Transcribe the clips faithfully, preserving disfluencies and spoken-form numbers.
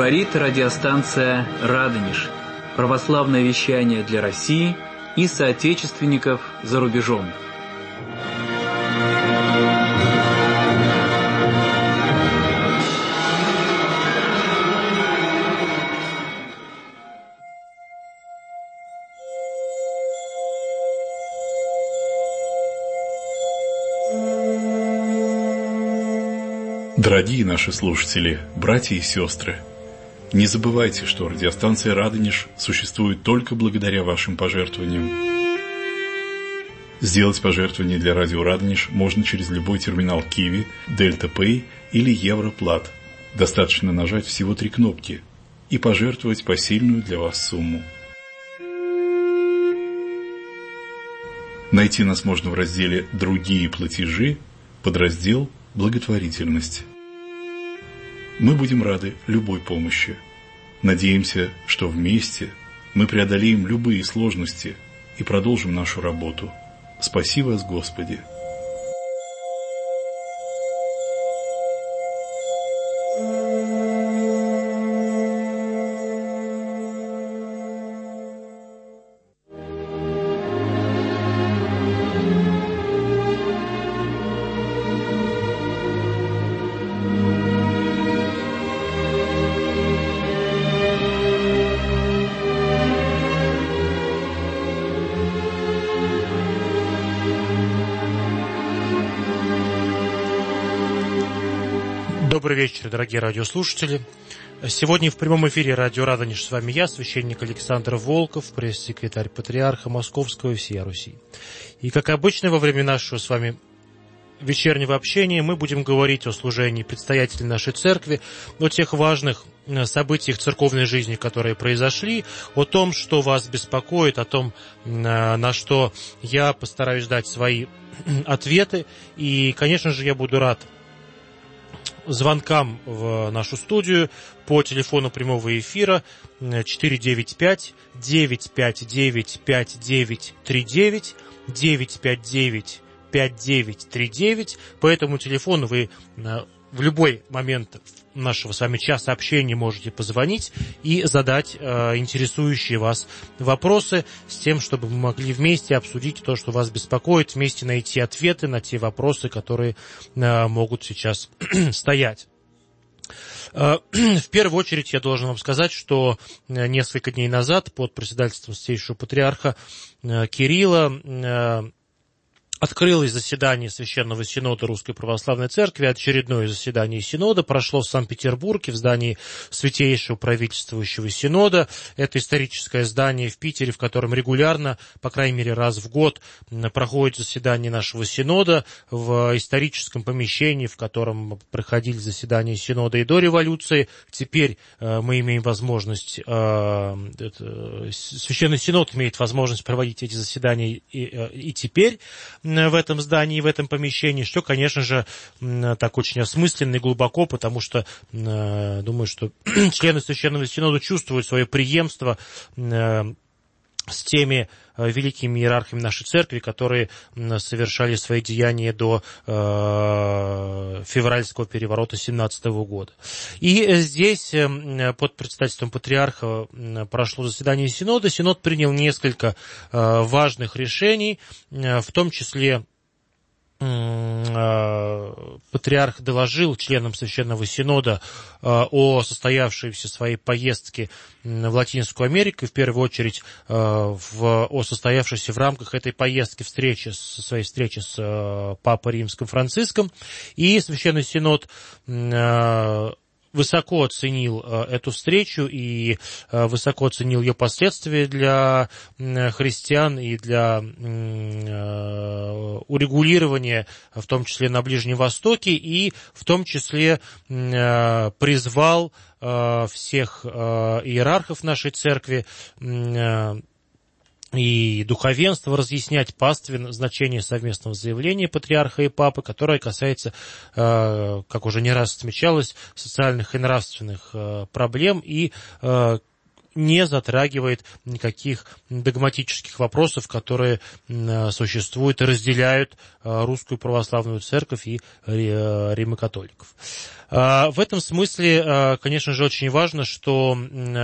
Говорит радиостанция «Радонеж». Православное вещание для России и соотечественников за рубежом. Дорогие наши слушатели, братья и сестры, не забывайте, что радиостанция «Радонеж» существует только благодаря вашим пожертвованиям. Сделать пожертвование для радио «Радонеж» можно через любой терминал Киви, Дельта Пэй или Европлат. Достаточно нажать всего три кнопки и пожертвовать посильную для вас сумму. Найти нас можно в разделе «Другие платежи», подраздел «Благотворительность». Мы будем рады любой помощи. Надеемся, что вместе мы преодолеем любые сложности и продолжим нашу работу. Спаси вас, Господи! Добрый вечер, дорогие радиослушатели. Сегодня в прямом эфире радио «Радонеж» с вами я, священник Александр Волков, пресс-секретарь Патриарха Московского и всей Руси. И, как обычно, во время нашего с вами вечернего общения мы будем говорить о служении предстоятелей нашей церкви, о тех важных событиях церковной жизни, которые произошли, о том, что вас беспокоит, о том, на что я постараюсь дать свои ответы. И, конечно же, я буду рад звонкам в нашу студию по телефону прямого эфира четыре девять пять девять пять девять пять девять три девять, девять пять девять пять девять три девять. По этому телефону вы в любой момент нашего с вами часа общения можете позвонить и задать э, интересующие вас вопросы с тем, чтобы мы могли вместе обсудить то, что вас беспокоит, вместе найти ответы на те вопросы, которые э, могут сейчас стоять. Э, в первую очередь я должен вам сказать, что несколько дней назад под председательством Святейшего Патриарха э, Кирилла э, открылось заседание Священного Синода Русской Православной Церкви. Очередное заседание Синода прошло в Санкт-Петербурге в здании Святейшего Правительствующего Синода. Это историческое здание в Питере, в котором регулярно, по крайней мере раз в год, проходит заседание нашего Синода, в историческом помещении, в котором проходили заседания Синода и до революции. Теперь мы имеем возможность, Священный Синод имеет возможность проводить эти заседания и, и теперь в этом здании, в этом помещении, что, конечно же, так очень осмысленно и глубоко, потому что, думаю, что члены Священного Синода чувствуют свое преемство с теми великими иерархами нашей церкви, которые совершали свои деяния до э, февральского переворота семнадцатого года. И здесь под председательством патриарха прошло заседание Синода. Синод принял несколько э, важных решений, э, в том числе патриарх доложил членам Священного Синода о состоявшейся своей поездке в Латинскую Америку, и в первую очередь в, о состоявшейся в рамках этой поездки встречи, своей встречи с Папой Римским Франциском. И Священный Синод высоко оценил эту встречу и высоко оценил ее последствия для христиан и для урегулирования, в том числе на Ближнем Востоке, и в том числе призвал всех иерархов нашей церкви и духовенство разъяснять пастве значение совместного заявления патриарха и папы, которое касается, как уже не раз отмечалось, социальных и нравственных проблем и не затрагивает никаких догматических вопросов, которые существуют и разделяют русскую православную церковь и римокатоликов. В этом смысле, конечно же, очень важно, что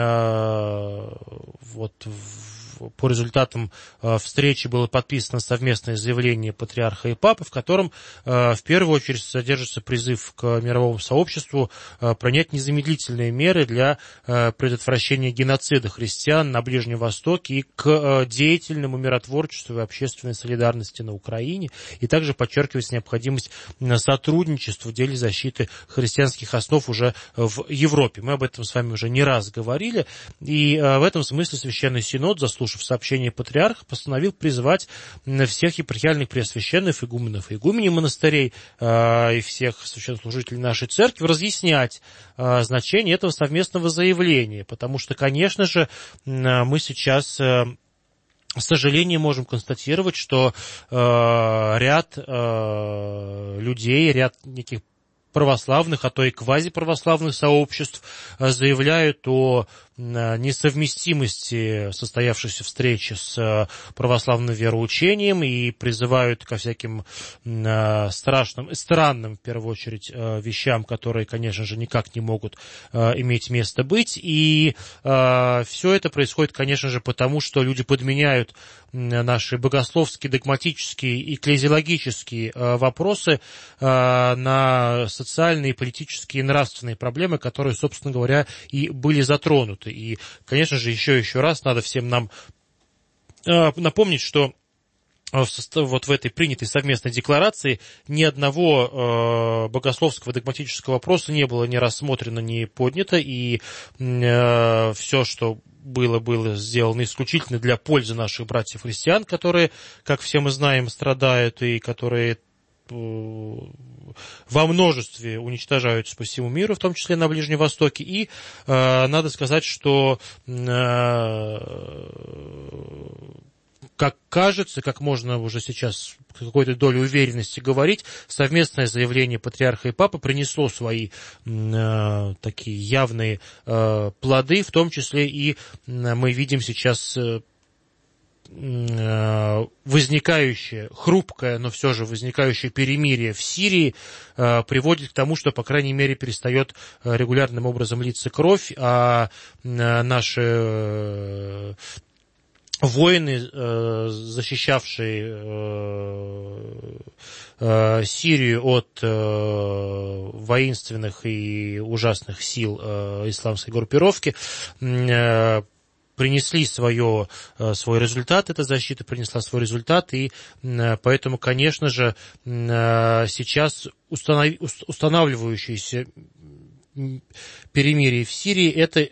вот по результатам встречи было подписано совместное заявление патриарха и папы, в котором в первую очередь содержится призыв к мировому сообществу принять незамедлительные меры для предотвращения геноцида христиан на Ближнем Востоке и к деятельному миротворчеству и общественной солидарности на Украине, и также подчеркивается необходимость сотрудничества в деле защиты христианских основ уже в Европе. Мы об этом с вами уже не раз говорили, и в этом смысле Священный Синод, заслушав сообщение патриарха, постановил призвать всех епархиальных преосвященных, игуменов и игуменей монастырей э, и всех священнослужителей нашей церкви разъяснять э, значение этого совместного заявления, потому что, конечно же, э, мы сейчас... Э, С сожалением можем констатировать, что э, ряд э, людей, ряд неких православных, а то и квазиправославных сообществ заявляют о несовместимости состоявшейся встречи с православным вероучением и призывают ко всяким страшным и странным, в первую очередь, вещам, которые, конечно же, никак не могут иметь место быть. И все это происходит, конечно же, потому, что люди подменяют наши богословские, догматические и экклезиологические вопросы на социальные, политические и нравственные проблемы, которые, собственно говоря, и были затронуты. И, конечно же, еще еще раз надо всем нам напомнить, что вот в этой принятой совместной декларации ни одного э, богословского догматического вопроса не было ни рассмотрено, ни поднято, и э, все, что было, было сделано исключительно для пользы наших братьев-христиан, которые, как все мы знаем, страдают и которые во множестве уничтожаются по всему миру, в том числе на Ближнем Востоке. И э, надо сказать, что э, как кажется, как можно уже сейчас какой-то долей уверенности говорить, совместное заявление патриарха и папы принесло свои э, такие явные э, плоды, в том числе и э, мы видим сейчас э, возникающее, хрупкое, но все же возникающее перемирие в Сирии э, приводит к тому, что, по крайней мере, перестает э, регулярным образом литься кровь, а э, наши э, воины, э, защищавшие э, э, Сирию от э, воинственных и ужасных сил э, исламской группировки, э, принесли свое, свой результат, эта защита принесла свой результат, и поэтому, конечно же, сейчас устанавливающееся перемирие в Сирии – это,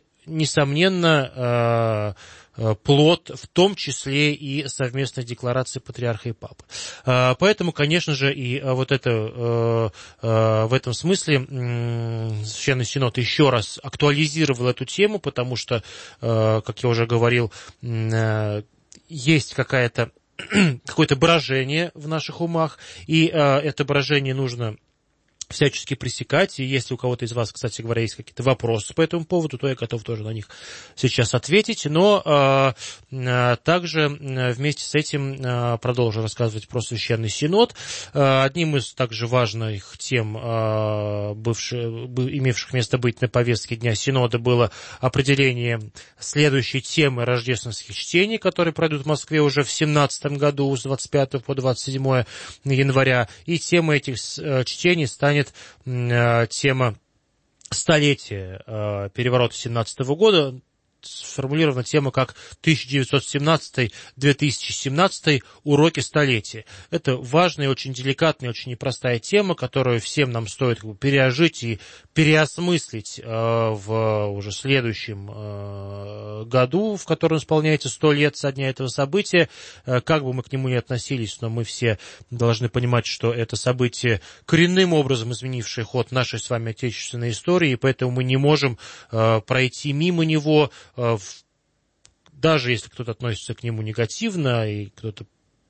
несомненно, плод, в том числе и совместной декларации патриарха и папы. Поэтому, конечно же, и вот это, в этом смысле Священный Синод еще раз актуализировал эту тему, потому что, как я уже говорил, есть какая-то, какое-то брожение в наших умах, и это брожение нужно всячески пресекать, и если у кого-то из вас, кстати говоря, есть какие-то вопросы по этому поводу, то я готов тоже на них сейчас ответить, но э, э, также вместе с этим э, продолжу рассказывать про Священный Синод. Э, одним из также важных тем, э, бывших, имевших место быть на повестке Дня Синода, было определение следующей темы рождественских чтений, которые пройдут в Москве уже в семнадцатом году, с двадцать пятого по двадцать седьмое января, и тема этих э, чтений станет тема столетия э, переворота семнадцатого года, сформулирована тема как тысяча девятьсот семнадцатый — две тысячи семнадцатый уроки столетия. Это важная, очень деликатная, очень непростая тема, которую всем нам стоит как бы пережить и переосмыслить э, в уже следующем э, году, в котором исполняется сто лет со дня этого события. Э, как бы мы к нему ни относились, но мы все должны понимать, что это событие коренным образом изменившее ход нашей с вами отечественной истории, и поэтому мы не можем э, пройти мимо него, даже если кто-то относится к нему негативно и кто-то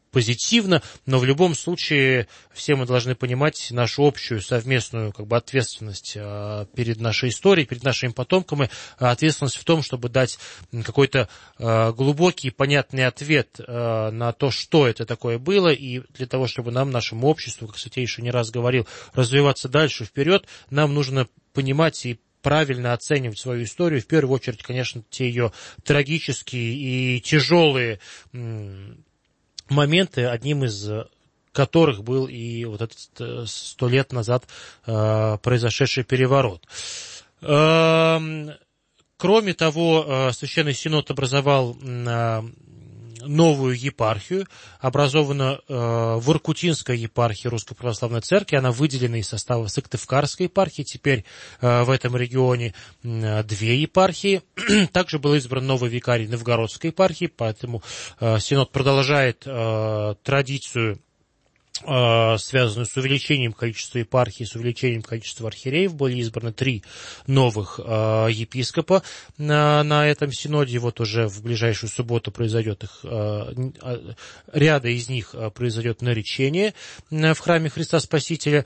позитивно, но в любом случае все мы должны понимать нашу общую совместную как бы ответственность перед нашей историей, перед нашими потомками, ответственность в том, чтобы дать какой-то глубокий, понятный ответ на то, что это такое было, и для того, чтобы нам, нашему обществу, как Святейший не раз говорил, развиваться дальше, вперед, нам нужно понимать и правильно оценивать свою историю, в первую очередь, конечно, те ее трагические и тяжелые моменты, одним из которых был и вот этот сто лет назад э, произошедший переворот. Э, кроме того, Священный Синод образовал э, новую епархию, образована э, Воркутинская епархия Русской Православной Церкви, она выделена из состава Сыктывкарской епархии, теперь э, в этом регионе э, две епархии. Также был избран новый викарий Новгородской епархии, поэтому э, Синод продолжает э, традицию, связанную с увеличением количества епархий, с увеличением количества архиереев. Были избраны три новых э, епископа на, на этом синоде. Вот уже в ближайшую субботу произойдет их, э, ряда из них произойдет наречение в храме Христа Спасителя.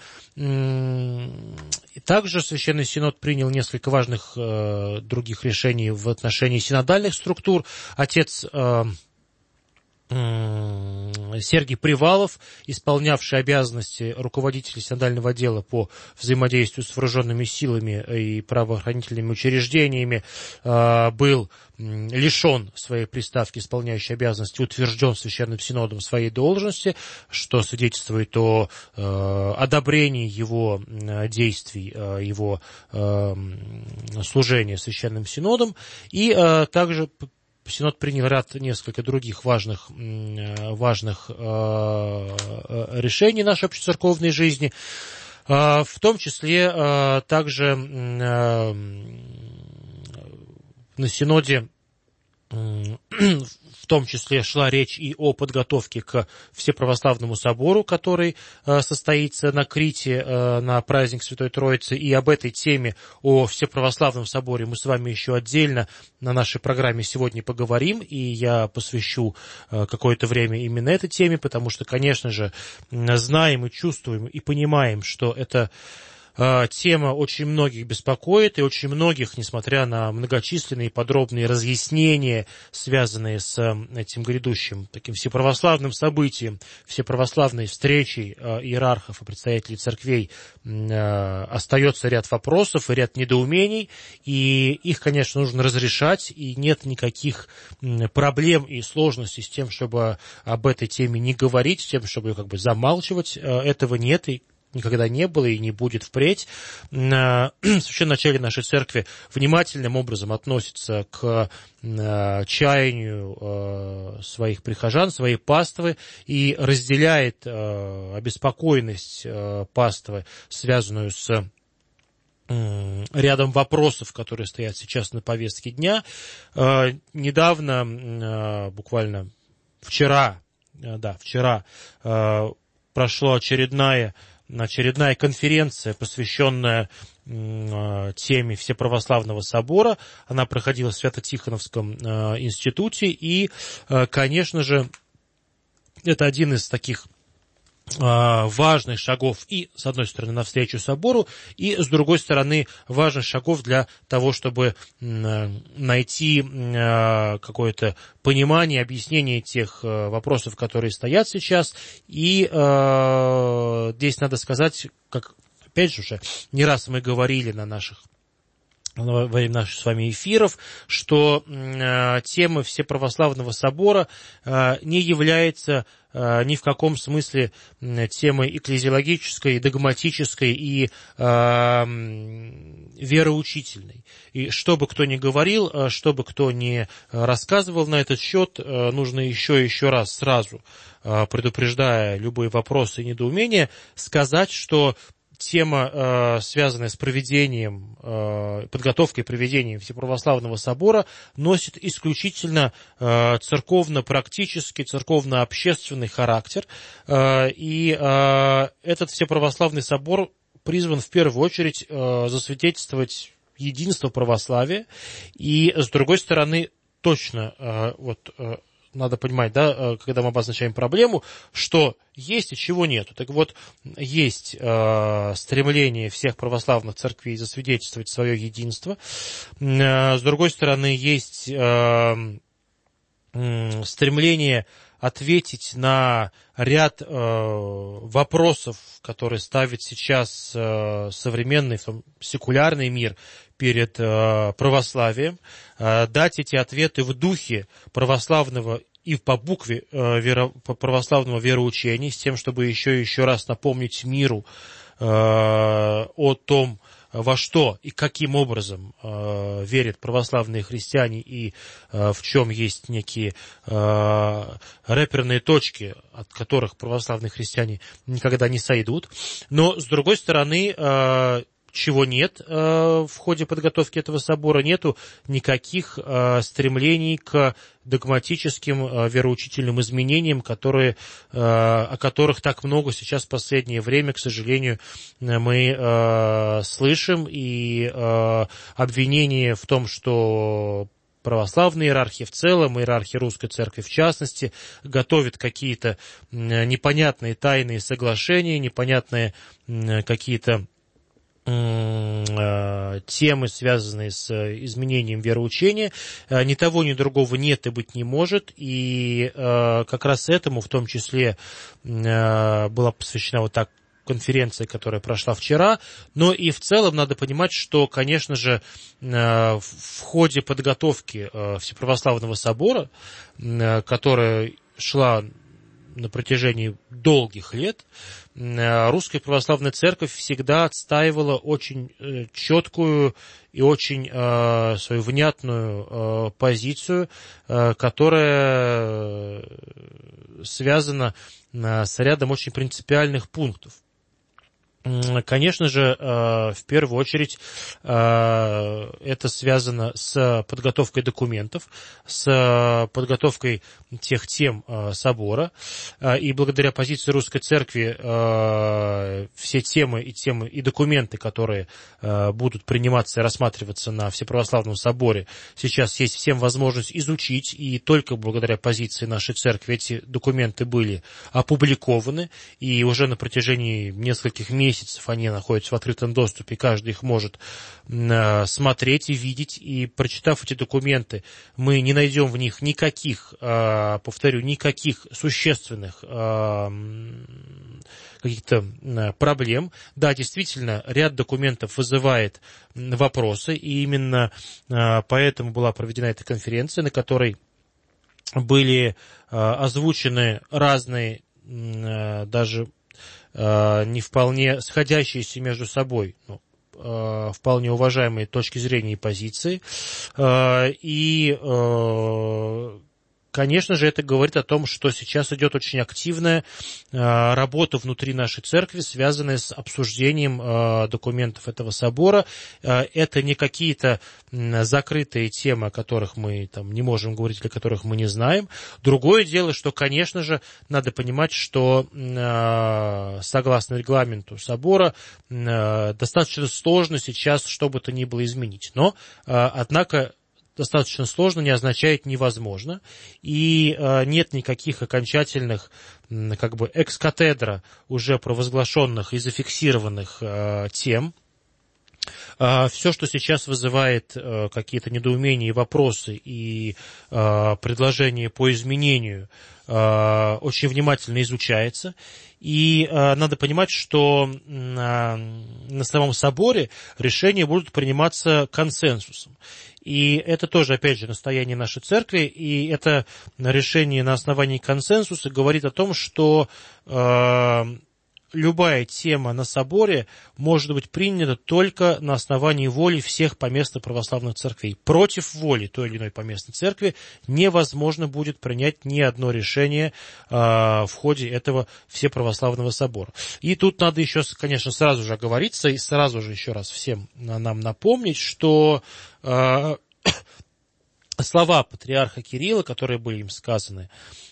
Также Священный Синод принял несколько важных э, других решений в отношении синодальных структур. Отец э, Сергий Привалов, исполнявший обязанности руководителя синодального отдела по взаимодействию с вооруженными силами и правоохранительными учреждениями, был лишен своей приставки, исполняющей обязанности, утвержден Священным Синодом своей должности, что свидетельствует о одобрении его действий, его служения Священным Синодом, и также Синод принял ряд несколько других важных, важных э, решений нашей общецерковной жизни, э, в том числе э, также э, на Синоде э, в том числе шла речь и о подготовке к Всеправославному собору, который э, состоится на Крите э, на праздник Святой Троицы, и об этой теме, о Всеправославном соборе, мы с вами еще отдельно на нашей программе сегодня поговорим, и я посвящу э, какое-то время именно этой теме, потому что, конечно же, знаем и чувствуем и понимаем, что это тема очень многих беспокоит, и очень многих, несмотря на многочисленные подробные разъяснения, связанные с этим грядущим таким всеправославным событием, всеправославной встречей иерархов и представителей церквей, остается ряд вопросов и ряд недоумений, и их, конечно, нужно разрешать, и нет никаких проблем и сложностей с тем, чтобы об этой теме не говорить, с тем, чтобы ее как бы замалчивать. Этого нет, и никогда не было и не будет впредь. Священноначалие нашей церкви внимательным образом относится к чаянию своих прихожан, своей паствы, и разделяет обеспокоенность паствы, связанную с рядом вопросов, которые стоят сейчас на повестке дня. Недавно, буквально вчера, да, вчера прошла очередная Очередная конференция, посвященная э, теме Всеправославного собора. Она проходила в Свято-Тихоновском э, институте. И, э, конечно же, это один из таких э, важных шагов и, с одной стороны, навстречу собору, и, с другой стороны, важных шагов для того, чтобы э, найти э, какое-то понимание, объяснение тех э, вопросов, которые стоят сейчас. И э, здесь надо сказать, как, опять же, уже не раз мы говорили на наших во время наших с вами эфиров, что э, тема Всеправославного собора э, не является э, ни в каком смысле э, темой экклезиологической, догматической и э, вероучительной. И что бы кто ни говорил, э, что бы кто ни рассказывал на этот счет, э, нужно еще и еще раз сразу, э, предупреждая любые вопросы и недоумения, сказать, что тема, э, связанная с проведением, э, подготовкой и проведением Всеправославного собора, носит исключительно э, церковно-практический, церковно-общественный характер. Э, и э, этот Всеправославный собор призван в первую очередь э, засвидетельствовать единство православия. И, с другой стороны, точно, э, вот, э, надо понимать, да, когда мы обозначаем проблему, что есть и чего нету. Так вот, есть э, стремление всех православных церквей засвидетельствовать свое единство. Э, с другой стороны, есть э, э, стремление ответить на ряд э, вопросов, которые ставит сейчас э, современный секулярный мир перед э, православием, э, дать эти ответы в духе православного и по букве э, веро, по православного вероучения, с тем, чтобы еще и еще раз напомнить миру э, о том, во что и каким образом э, верят православные христиане и э, в чем есть некие э, реперные точки, от которых православные христиане никогда не сойдут. Но, с другой стороны, э, чего нет э, в ходе подготовки этого собора, нету никаких э, стремлений к догматическим э, вероучительным изменениям, которые, э, о которых так много сейчас в последнее время, к сожалению, мы э, слышим, и э, обвинения в том, что православная иерархия в целом, иерархия русской церкви в частности, готовит какие-то непонятные тайные соглашения, непонятные какие-то темы, связанные с изменением вероучения. Ни того, ни другого нет и быть не может. И как раз этому в том числе была посвящена вот так конференция, которая прошла вчера. Но и в целом надо понимать, что, конечно же, в ходе подготовки Всеправославного собора, которая шла на протяжении долгих лет, Русская Православная Церковь всегда отстаивала очень четкую и очень э, свою внятную э, позицию, э, которая связана э, с рядом очень принципиальных пунктов. Конечно же, в первую очередь это связано с подготовкой документов, с подготовкой тех тем собора. И благодаря позиции Русской Церкви все темы и темы и документы, которые будут приниматься и рассматриваться на Всеправославном соборе, сейчас есть всем возможность изучить. И только благодаря позиции нашей Церкви эти документы были опубликованы. И уже на протяжении нескольких месяцев месяцев они находятся в открытом доступе, каждый их может э, смотреть и видеть, и прочитав эти документы, мы не найдем в них никаких, э, повторю, никаких существенных э, каких-то э, проблем. Да, действительно, ряд документов вызывает вопросы, и именно э, поэтому была проведена эта конференция, на которой были э, озвучены разные, э, даже не вполне сходящиеся между собой, ну, вполне уважаемые точки зрения и позиции. И, конечно же, это говорит о том, что сейчас идет очень активная работа внутри нашей церкви, связанная с обсуждением документов этого собора. Это не какие-то закрытые темы, о которых мы там не можем говорить, или о которых мы не знаем. Другое дело, что, конечно же, надо понимать, что согласно регламенту собора достаточно сложно сейчас что бы то ни было изменить. Но, однако, достаточно сложно не означает невозможно, и э, нет никаких окончательных, как бы, экс-катедра уже провозглашенных и зафиксированных э, тем. Э, все, что сейчас вызывает э, какие-то недоумения и вопросы, и э, предложения по изменению, э, очень внимательно изучается. И э, надо понимать, что э, на самом соборе решения будут приниматься консенсусом. И это тоже, опять же, настояние нашей церкви, и это решение на основании консенсуса говорит о том, что э, любая тема на соборе может быть принята только на основании воли всех поместных православных церквей. Против воли той или иной поместной церкви невозможно будет принять ни одно решение э, в ходе этого всеправославного собора. И тут надо еще, конечно, сразу же оговориться и сразу же еще раз всем нам напомнить, что э, слова патриарха Кирилла, которые были им сказаны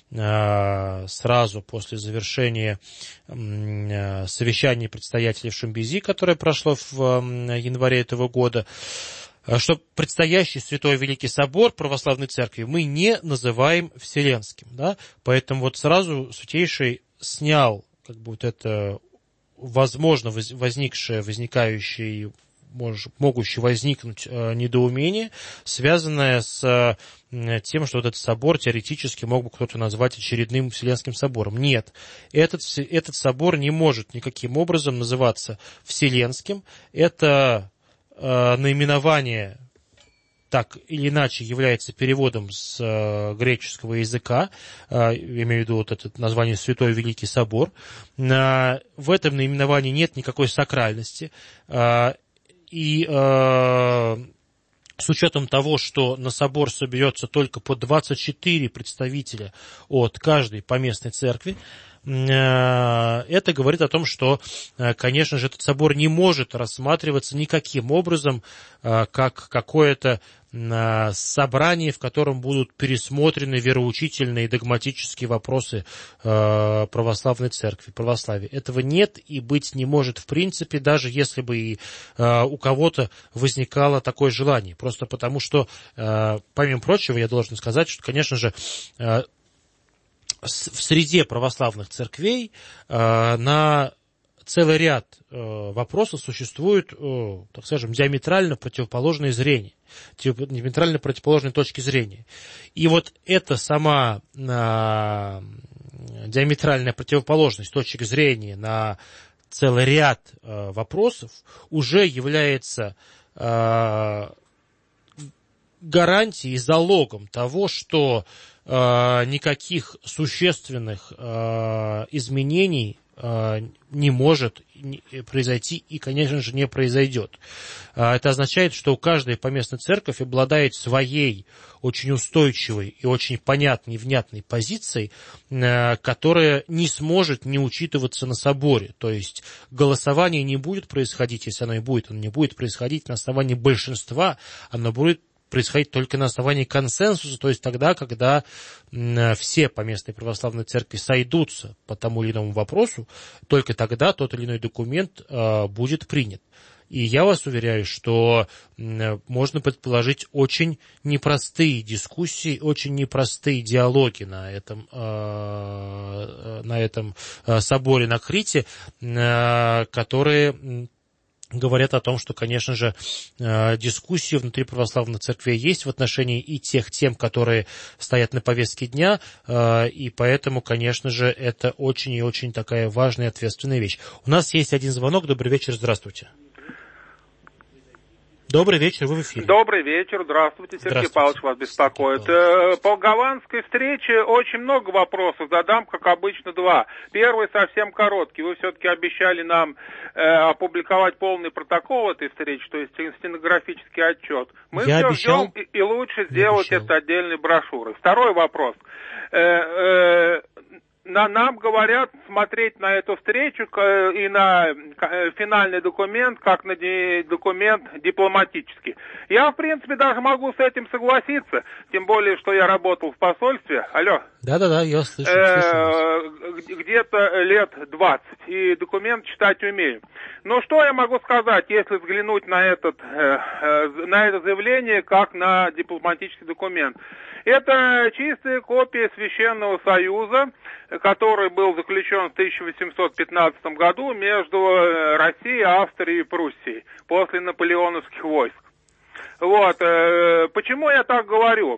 сразу после завершения совещания предстоятелей в Шимбизи, которое прошло в январе этого года, что предстоящий Святой Великий Собор Православной Церкви мы не называем Вселенским, да, поэтому вот сразу Святейший снял как бы вот это возможно возникшее, возникающее, могущее возникнуть недоумение, связанное с тем, что вот этот собор теоретически мог бы кто-то назвать очередным Вселенским собором. Нет, этот, этот собор не может никаким образом называться Вселенским. Это э, наименование так или иначе является переводом с э, греческого языка, э, имею в виду вот это название Святой Великий Собор. Э, в этом наименовании нет никакой сакральности. Э, и э, с учетом того, что на собор соберется только по двадцать четыре представителя от каждой поместной церкви, это говорит о том, что, конечно же, этот собор не может рассматриваться никаким образом как какое-то собрание, в котором будут пересмотрены вероучительные и догматические вопросы православной церкви, православия. Этого нет и быть не может в принципе, даже если бы и у кого-то возникало такое желание. Просто потому что, помимо прочего, я должен сказать, что, конечно же, в среде православных церквей э, на целый ряд э, вопросов существуют, э, так скажем, диаметрально противоположные зрения, диаметрально противоположные точки зрения. И вот эта сама э, диаметральная противоположность точек зрения на целый ряд э, вопросов уже является э, гарантией, залогом того, что э, никаких существенных э, изменений э, не может произойти и, конечно же, не произойдет. Э, это означает, что каждая поместная церковь обладает своей очень устойчивой и очень понятной и внятной позицией, э, которая не сможет не учитываться на соборе. То есть голосование не будет происходить, если оно и будет, оно не будет происходить на основании большинства, оно будет происходить только на основании консенсуса, то есть тогда, когда все поместные православные церкви сойдутся по тому или иному вопросу, только тогда тот или иной документ э, будет принят. И я вас уверяю, что э, можно предположить очень непростые дискуссии, очень непростые диалоги на этом, э, на этом э, соборе на Крите, э, которые говорят о том, что, конечно же, дискуссии внутри православной церкви есть в отношении и тех тем, которые стоят на повестке дня, и поэтому, конечно же, это очень и очень такая важная и ответственная вещь. У нас есть один звонок. Добрый вечер, здравствуйте. Добрый вечер, вы в эфире. Добрый вечер, здравствуйте, Сергей здравствуйте. Павлович вас беспокоит. Павлович. По гаванской встрече очень много вопросов, задам, как обычно, два. Первый совсем короткий. Вы все-таки обещали нам э, опубликовать полный протокол этой встречи, то есть стенографический отчет. Мы Я все обещал? ждем, и, и лучше сделать это отдельной брошюрой. Второй вопрос. Э, э, На, нам говорят смотреть на эту встречу и на финальный документ как на документ дипломатический. Я, в принципе, даже могу с этим согласиться, тем более, что я работал в посольстве. Алло. Да-да-да, я слышу. слышу Где-то лет двадцать, и документ читать умею. Но что я могу сказать, если взглянуть на, этот, на это заявление как на дипломатический документ? Это чистая копия Священного Союза, который был заключен в тысяча восемьсот пятнадцатом году между Россией, Австрией и Пруссией после наполеоновских войск. Вот. Почему я так говорю?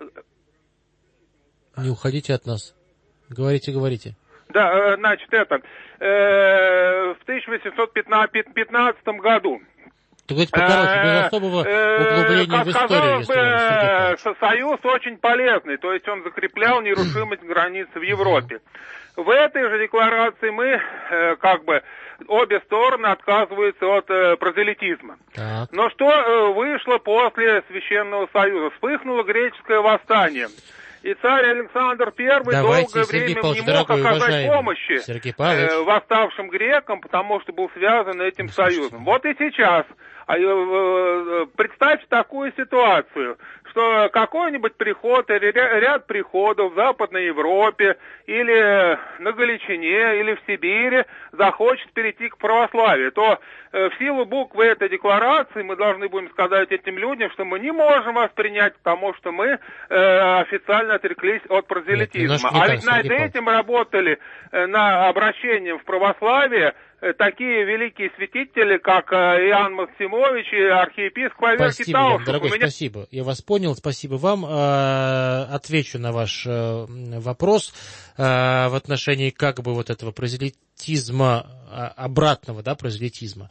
Не уходите от нас. Говорите, говорите. Да, значит, это, в тысяча восемьсот пятнадцатом году. Ты говорите покороче, без особого углубления в историю, если бы, Союз очень полезный, то есть он закреплял нерушимость границ в Европе. В этой же декларации мы, как бы, обе стороны отказываются от прозелитизма. Так. Но что вышло после Священного Союза? Вспыхнуло греческое восстание. И царь Александр Первый Давайте, долгое Сергей время Павлович, не мог дорогой, оказать уважаемый помощи э, восставшим грекам, потому что был связан этим ну, союзом. Вот и сейчас. Представьте такую ситуацию, что какой-нибудь приход или ряд приходов в Западной Европе или на Галичине или в Сибири захочет перейти к православию, то э, в силу буквы этой декларации мы должны будем сказать этим людям, что мы не можем вас принять к тому, что мы э, официально отреклись от прозелитизма. Нет, а ведь над этим работали э, на обращением в православие такие великие святители, как Иоанн Максимович и архиепископ Аверкий Спасибо, Таушев. Ян, дорогой, меня... спасибо. Я вас понял, спасибо вам. Отвечу на ваш вопрос в отношении как бы вот этого прозелитизма, обратного, да, прозелитизма.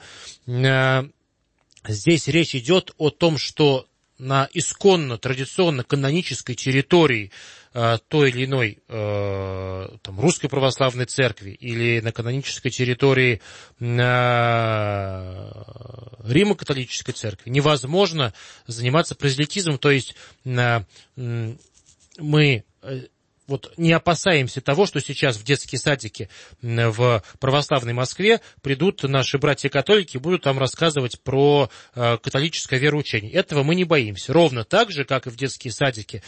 Здесь речь идет о том, что на исконно, традиционно, канонической территории той или иной э, там, русской православной церкви или на канонической территории э, Римо-католической церкви невозможно заниматься прозелитизмом, то есть э, мы э, вот не опасаемся того, что сейчас в детские садики в православной Москве придут наши братья-католики и будут там рассказывать про э, католическое вероучение. Этого мы не боимся. Ровно так же, как и в детские садики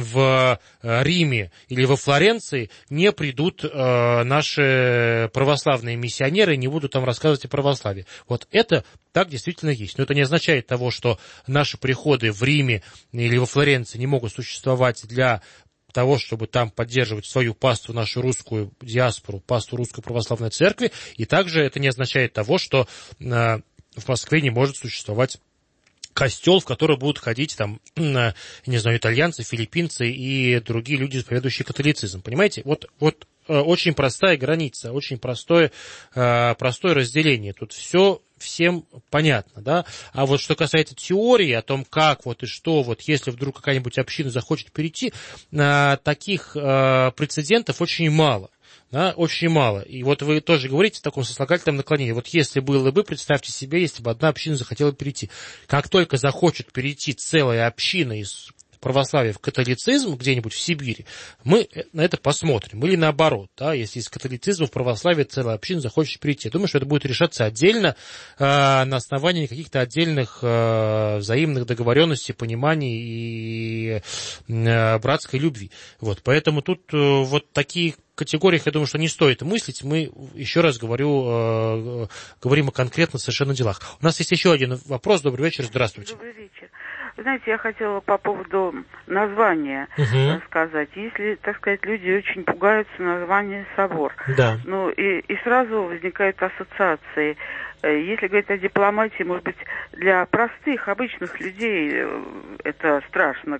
в э, Риме или во Флоренции не придут э, наши православные миссионеры и не будут там рассказывать о православии. Вот это так действительно есть. Но это не означает того, что наши приходы в Риме или во Флоренции не могут существовать для того, чтобы там поддерживать свою паству, нашу русскую диаспору, паству Русской Православной Церкви, и также это не означает того, что э, в Москве не может существовать костел, в который будут ходить там, э, не знаю, итальянцы, филиппинцы и другие люди, исповедующие католицизм. Понимаете? Вот, вот э, очень простая граница, очень простое, э, простое разделение. Тут все всем понятно, да, а вот что касается теории о том, как вот и что, вот если вдруг какая-нибудь община захочет перейти, э, таких э, прецедентов очень мало, да, очень мало, и вот вы тоже говорите в таком сослагательном наклонении, вот если было бы, представьте себе, если бы одна община захотела перейти, как только захочет перейти целая община из православия в католицизм где-нибудь в Сибири, мы на это посмотрим. Или наоборот, да, если из католицизма в православие целая община захочет перейти. Я думаю, что это будет решаться отдельно, э, на основании каких-то отдельных э, взаимных договоренностей, пониманий и э, братской любви. Вот, поэтому тут э, вот такие категориях, я думаю, что не стоит мыслить. Мы, еще раз говорю, э, говорим о конкретно совершенно делах. У нас есть еще один вопрос. Добрый вечер, здравствуйте. Добрый вечер. Знаете, я хотела по поводу названия uh-huh. сказать. Если, так сказать, люди очень пугаются названия собор, да. ну и, и сразу возникают ассоциации. Если говорить о дипломатии, может быть, для простых, обычных людей это страшно,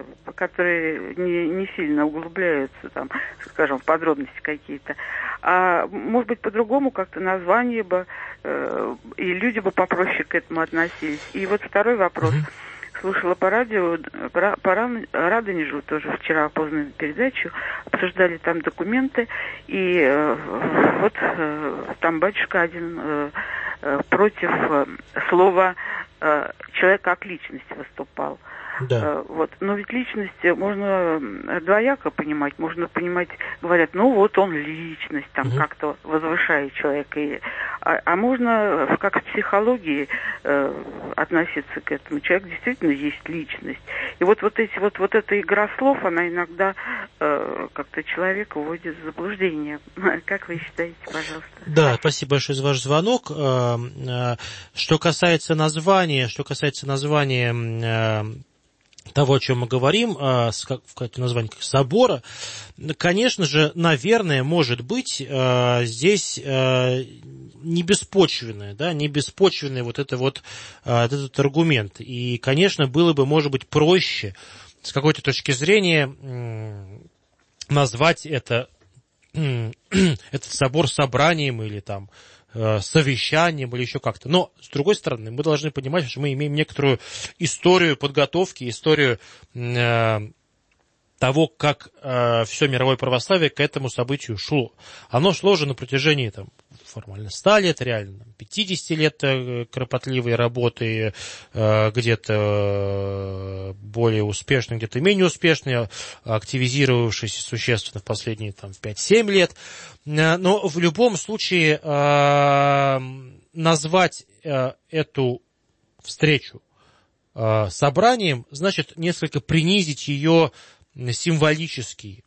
которые не, не сильно углубляются, там, скажем, в подробности какие-то. А может быть, по-другому как-то название бы, и люди бы попроще к этому относились. И вот второй вопрос. Uh-huh. Слушала по радио, по, по Радонежу тоже вчера поздно передачу, обсуждали там документы, и э, вот э, там батюшка один э, э, против э, слова э, человек как личность выступал. Да. Вот. Но ведь личность можно двояко понимать. Можно понимать, говорят, ну вот он личность, там угу. как-то возвышает человека. И, а, а можно, как в психологии, э, относиться к этому. Человек действительно есть личность. И вот, вот, эти, вот, вот эта игра слов, она иногда э, как-то человека вводит в заблуждение. Как вы считаете, пожалуйста? Да, спасибо большое за ваш звонок. Что касается названия, что касается названия того, о чем мы говорим, в названии собора, конечно же, наверное, может быть здесь не беспочвенное, да, не беспочвенный вот, это вот этот аргумент. И, конечно, было бы, может быть, проще с какой-то точки зрения назвать это, этот собор собранием или там совещанием или еще как-то. Но, с другой стороны, мы должны понимать, что мы имеем некоторую историю подготовки, историю э, того, как э, все мировое православие к этому событию шло. Оно шло уже на протяжении там, формально ста лет, реально пятьдесят лет кропотливой работы, э, где-то более успешной, где-то менее успешной, активизировавшейся существенно в последние там, пять-семь лет. Но в любом случае э, назвать э, эту встречу э, собранием, значит несколько принизить ее символический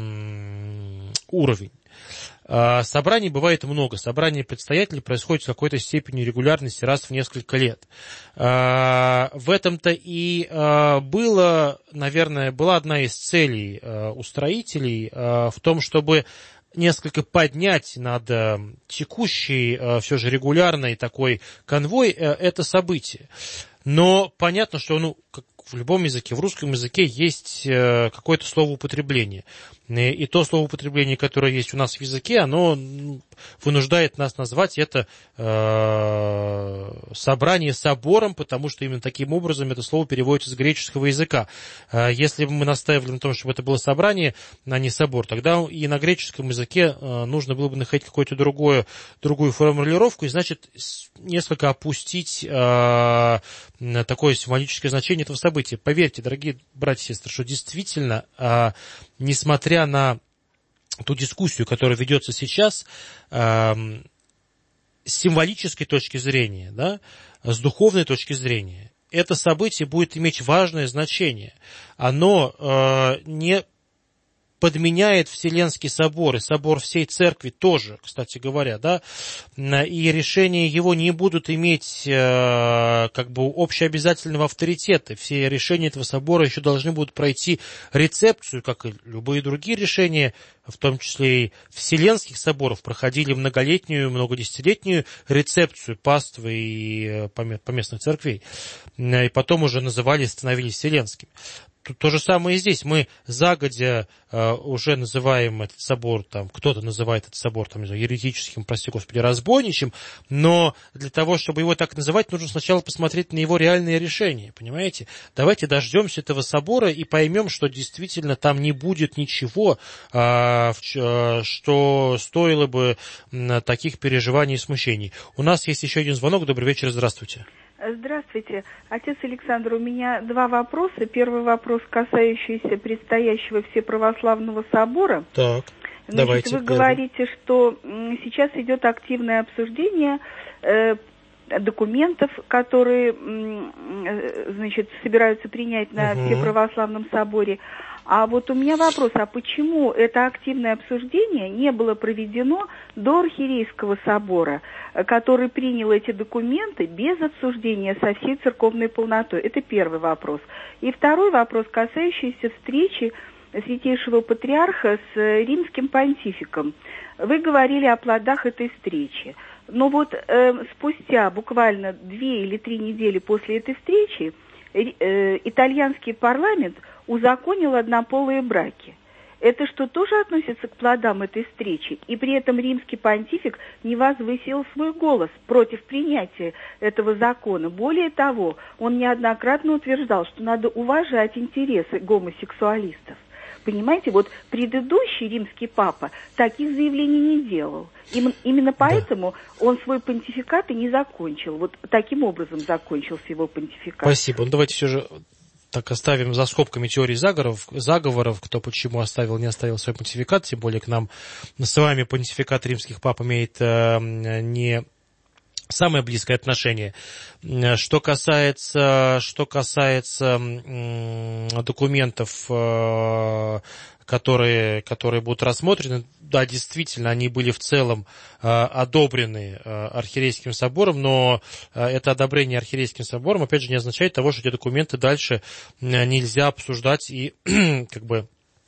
м- уровень. Собраний бывает много. Собрание предстоятелей происходит с какой-то степенью регулярности раз в несколько лет. В этом-то и было, наверное, была одна из целей устроителей в том, чтобы несколько поднять над текущей, все же регулярной такой конвой это событие. Но понятно, что ну, как в любом языке, в русском языке есть какое-то словоупотребление. И то словоупотребление, которое есть у нас в языке, оно вынуждает нас назвать это э, собрание собором, потому что именно таким образом это слово переводится с греческого языка. Если бы мы настаивали на том, чтобы это было собрание, а не собор, тогда и на греческом языке нужно было бы находить какую-то другую, другую формулировку, и значит несколько опустить э, такое символическое значение этого события. Поверьте, дорогие братья и сестры, что действительно, э, несмотря на ту дискуссию, которая ведется сейчас, э, с символической точки зрения, да, с духовной точки зрения, это событие будет иметь важное значение. Оно э, не подменяет Вселенский собор и собор всей церкви тоже, кстати говоря, да, и решения его не будут иметь э, как бы общеобязательного авторитета. Все решения этого собора еще должны будут пройти рецепцию, как и любые другие решения, в том числе и Вселенских соборов, проходили многолетнюю, многодесятилетнюю рецепцию паствы и поместных церквей, и потом уже назывались, становились Вселенскими. То же самое и здесь. Мы загодя э, уже называем этот собор, там, кто-то называет этот собор там, еретическим, прости господи, разбойничьим, но для того, чтобы его так называть, нужно сначала посмотреть на его реальные решения, понимаете? Давайте дождемся этого собора и поймем, что действительно там не будет ничего, э, э, что стоило бы э, таких переживаний и смущений. У нас есть еще один звонок. Добрый вечер, здравствуйте. Здравствуйте. Отец Александр, у меня два вопроса. Первый вопрос, касающийся предстоящего Всеправославного собора. Так, Значит, давайте. Вы первый. говорите, что сейчас идет активное обсуждение э, документов, которые э, значит, собираются принять на угу. Всеправославном соборе. А вот у меня вопрос, а почему это активное обсуждение не было проведено до Архиерейского собора, который принял эти документы без обсуждения со всей церковной полнотой? Это первый вопрос. И второй вопрос, касающийся встречи Святейшего Патриарха с римским понтификом. Вы говорили о плодах этой встречи. Но вот э, спустя буквально две или три недели после этой встречи э, итальянский парламент узаконил однополые браки. Это что, тоже относится к плодам этой встречи? И при этом римский понтифик не возвысил свой голос против принятия этого закона. Более того, он неоднократно утверждал, что надо уважать интересы гомосексуалистов. Понимаете, вот предыдущий римский папа таких заявлений не делал. Им, именно поэтому да. он свой понтификат и не закончил. Вот таким образом закончился его понтификат. Спасибо. Ну, давайте все же так оставим за скобками теории заговоров, заговоров, кто почему оставил, не оставил свой понтификат, тем более к нам с вами понтификат римских пап имеет э, не самое близкое отношение. Что касается, что касается э, документов, э, которые, которые будут рассмотрены, да, действительно, они были в целом э, одобрены э, Архиерейским собором, но э, это одобрение Архиерейским собором, опять же, не означает того, что эти документы дальше э, нельзя обсуждать и как бы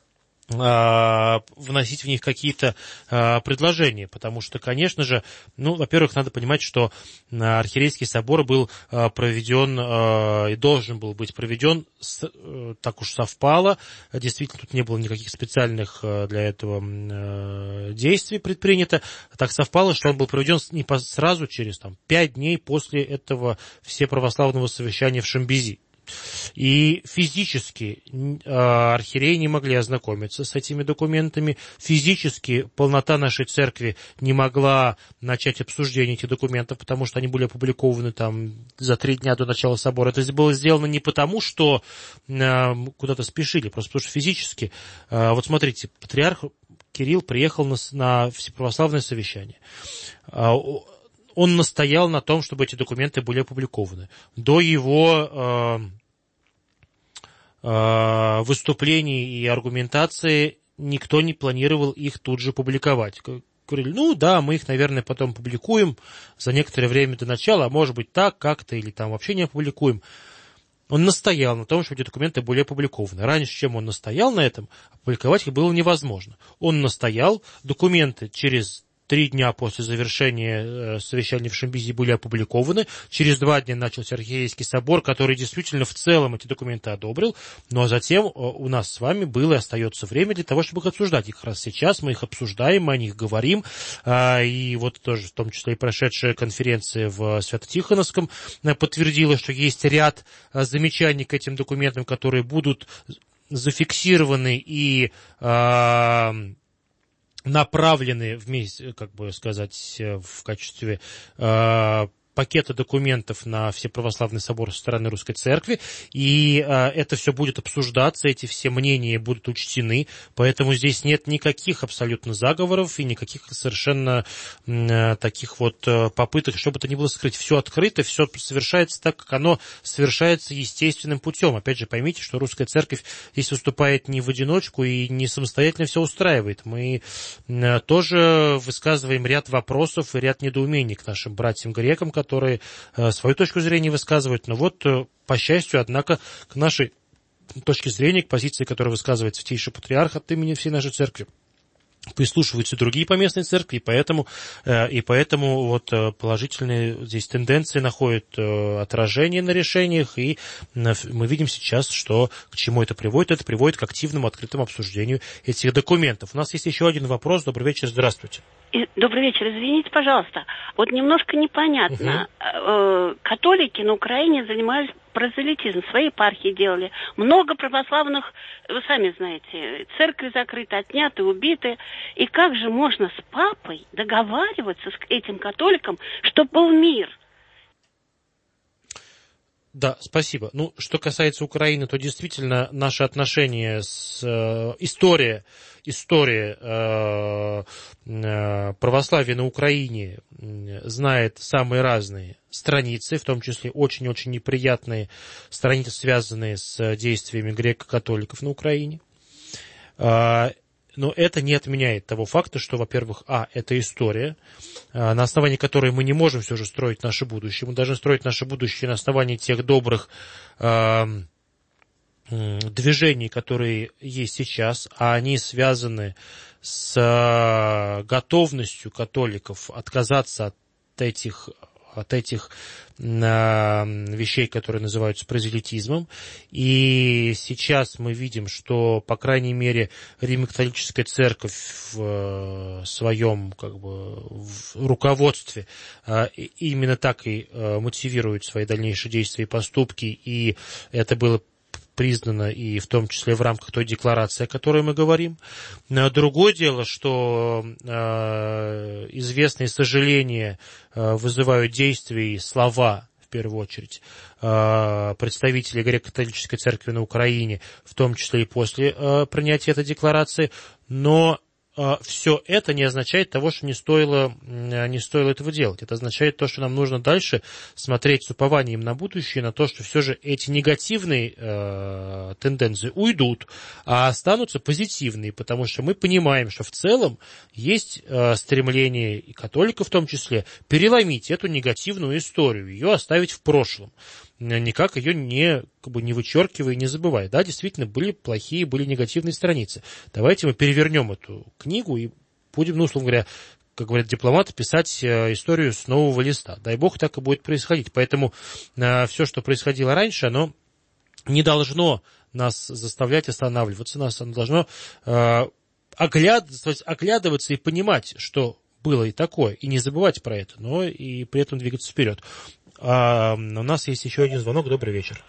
вносить в них какие-то а, предложения, потому что, конечно же, ну, во-первых, надо понимать, что Архиерейский собор был а, проведен а, и должен был быть проведен, с, а, так уж совпало, действительно, тут не было никаких специальных а, для этого а, действий предпринято, так совпало, что он был проведен не по, сразу через там, пять дней после этого всеправославного совещания в Шамбези. И физически э, архиереи не могли ознакомиться с этими документами, физически полнота нашей церкви не могла начать обсуждение этих документов, потому что они были опубликованы там за три дня до начала собора. Это было сделано не потому, что э, куда-то спешили, просто потому что физически. Э, вот смотрите, патриарх Кирилл приехал на, на всеправославное совещание. Э, он настоял на том, чтобы эти документы были опубликованы. До его э, э, выступлений и аргументации никто не планировал их тут же публиковать. Говорили, ну да, мы их, наверное, потом публикуем за некоторое время до начала, а может быть так, как-то, или там вообще не опубликуем. Он настоял на том, чтобы эти документы были опубликованы. Раньше, чем он настоял на этом, опубликовать их было невозможно. Он настоял, документы через три дня после завершения совещания в Шимбизе были опубликованы. Через два дня начался Архиерейский собор, который действительно в целом эти документы одобрил. Ну а затем у нас с вами было и остается время для того, чтобы их обсуждать. И как раз сейчас мы их обсуждаем, мы о них говорим. И вот тоже, в том числе и прошедшая конференция в Свято-Тихоновском подтвердила, что есть ряд замечаний к этим документам, которые будут зафиксированы и направлены вместе, как бы сказать, в качестве э, пакета документов на Всеправославный собор со стороны Русской Церкви, и э, это все будет обсуждаться, эти все мнения будут учтены, поэтому здесь нет никаких абсолютно заговоров и никаких совершенно э, таких вот э, попыток, чтобы это ни было скрыть. Все открыто, все совершается так, как оно совершается естественным путем. Опять же, поймите, что Русская Церковь здесь выступает не в одиночку и не самостоятельно все устраивает. Мы э, тоже высказываем ряд вопросов и ряд недоумений к нашим братьям-грекам, которые э, свою точку зрения высказывают. Но вот, э, по счастью, однако, к нашей точке зрения, к позиции, которую высказывает Святейший Патриарх от имени всей нашей Церкви, прислушиваются другие поместные церкви, и поэтому, э, и поэтому вот, э, положительные здесь тенденции находят э, отражение на решениях, и э, мы видим сейчас, что к чему это приводит. Это приводит к активному, открытому обсуждению этих документов. У нас есть еще один вопрос. Добрый вечер, здравствуйте. Добрый вечер, извините, пожалуйста. Вот немножко непонятно. Угу. Католики на Украине занимались прозелитизмом, свои епархии делали. Много православных, вы сами знаете, церкви закрыты, отняты, убиты. И как же можно с папой договариваться с этим католиком, чтобы был мир? Да, спасибо. Ну, что касается Украины, то действительно наши отношения с э, история, история э, э, православия на Украине знает самые разные страницы, в том числе очень-очень неприятные страницы, связанные с действиями греко-католиков на Украине. Э, Но это не отменяет того факта, что, во-первых, а, это история, на основании которой мы не можем все же строить наше будущее. Мы должны строить наше будущее на основании тех добрых э, движений, которые есть сейчас, а они связаны с готовностью католиков отказаться от этих от этих э, вещей, которые называются прозелитизмом. И сейчас мы видим, что, по крайней мере, Римо-католическая церковь в э, своем как бы, в руководстве э, именно так и э, мотивирует свои дальнейшие действия и поступки, и это было признано и в том числе в рамках той декларации, о которой мы говорим. Другое дело, что э, известные сожаления э, вызывают действия и слова, в первую очередь, э, представителей греко-католической церкви на Украине, в том числе и после э, принятия этой декларации, но все это не означает того, что не стоило, не стоило этого делать. Это означает то, что нам нужно дальше смотреть с упованием на будущее, на то, что все же эти негативные э, тенденции уйдут, а останутся позитивные, потому что мы понимаем, что в целом есть э, стремление, и католиков в том числе, переломить эту негативную историю, ее оставить в прошлом. Никак ее не, как бы, не вычеркивая и не забывая. Да, действительно, были плохие, были негативные страницы. Давайте мы перевернем эту книгу и будем, ну, условно говоря, как говорят дипломаты, писать историю с нового листа. Дай бог, так и будет происходить. Поэтому э, все, что происходило раньше, оно не должно нас заставлять останавливаться. Нас оно должно э, оглядываться, оглядываться и понимать, что было и такое, и не забывать про это, но и при этом двигаться вперед. А у нас есть еще один звонок. Добрый вечер.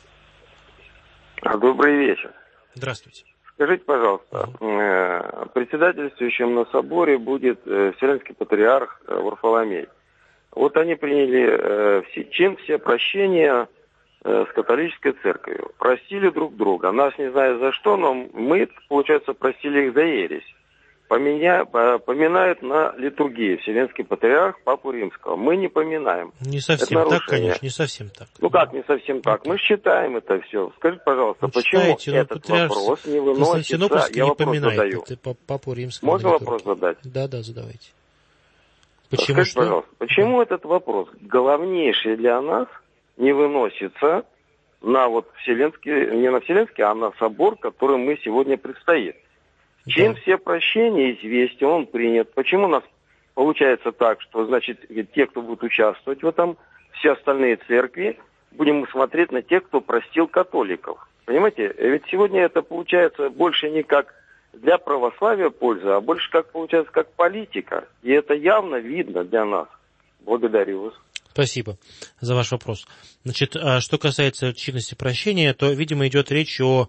Добрый вечер. Здравствуйте. Скажите, пожалуйста, uh-huh. председательствующим на соборе будет Вселенский патриарх Варфоломей. Вот они приняли чин все прощения с католической церковью. Простили друг друга. Нас не знаю за что, но мы, получается, простили их за ересь. поменя, поминают на литургии Вселенский Патриарх Папу Римского. Мы не поминаем. Не совсем так, конечно, не совсем так. Ну как не совсем так? Мы считаем это все. Скажите, пожалуйста, ну, почему читаете, этот вопрос не выносится? Я не вопрос поминает, задаю. Это Папу Римского. Можно вопрос задать? Да, да, задавайте. Почему Скажите, что? пожалуйста, почему да. этот вопрос, главнейший для нас, не выносится на вот Вселенский, не на Вселенский, а на собор, который мы сегодня предстоит? Чем да. все прощения известен, он принят. Почему у нас получается так, что, значит, те, кто будет участвовать в этом, все остальные церкви, будем смотреть на тех, кто простил католиков? Понимаете? Ведь сегодня это получается больше не как для православия польза, а больше как получается как политика. И это явно видно для нас. Благодарю вас. Спасибо за ваш вопрос. Значит, что касается чинности прощения, то, видимо, идет речь о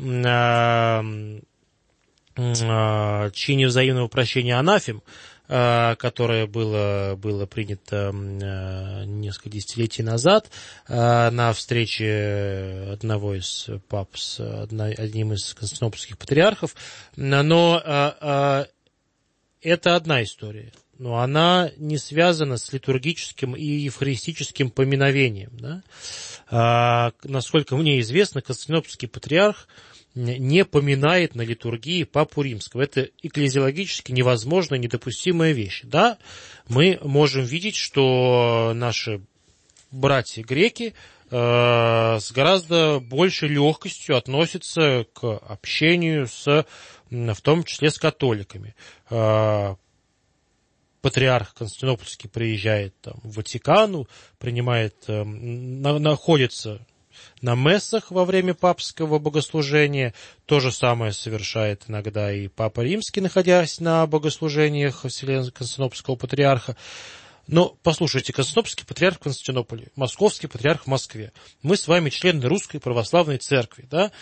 чине взаимного прощения анафем, которое было, было принято несколько десятилетий назад на встрече одного из пап с одним из константинопольских патриархов. Но это одна история. Но она не связана с литургическим и евхаристическим поминовением. Да? А, насколько мне известно, константинопольский патриарх не поминает на литургии Папу Римского. Это экклезиологически невозможная, недопустимая вещь. Да, мы можем видеть, что наши братья-греки э, с гораздо большей легкостью относятся к общению с, в том числе с католиками. Э, Патриарх Константинопольский приезжает там, в Ватикану, принимает, э, на, находится на мессах во время папского богослужения. То же самое совершает иногда и Папа Римский, находясь на богослужениях Вселенского Константинопольского патриарха. Но, послушайте, Константинопольский патриарх в Константинополе, Московский патриарх в Москве. Мы с вами члены Русской Православной Церкви. Да?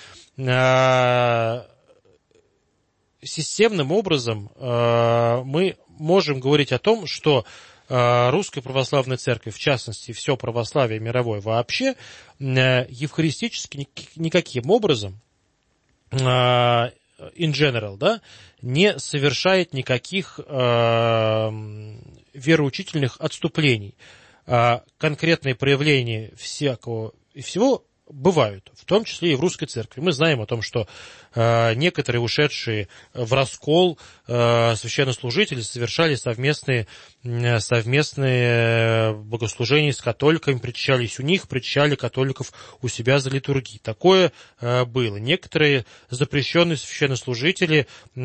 Системным образом мы можем говорить о том, что Русская Православная Церковь, в частности, все православие мировое вообще, евхаристически никаким образом, in general, да, не совершает никаких вероучительных отступлений. Конкретные проявления всякого и всего бывают, в том числе и в русской церкви. Мы знаем о том, что э, некоторые ушедшие в раскол э, священнослужители совершали совместные, э, совместные богослужения с католиками, причащались у них, причащали католиков у себя за литургией. Такое э, было. Некоторые запрещенные священнослужители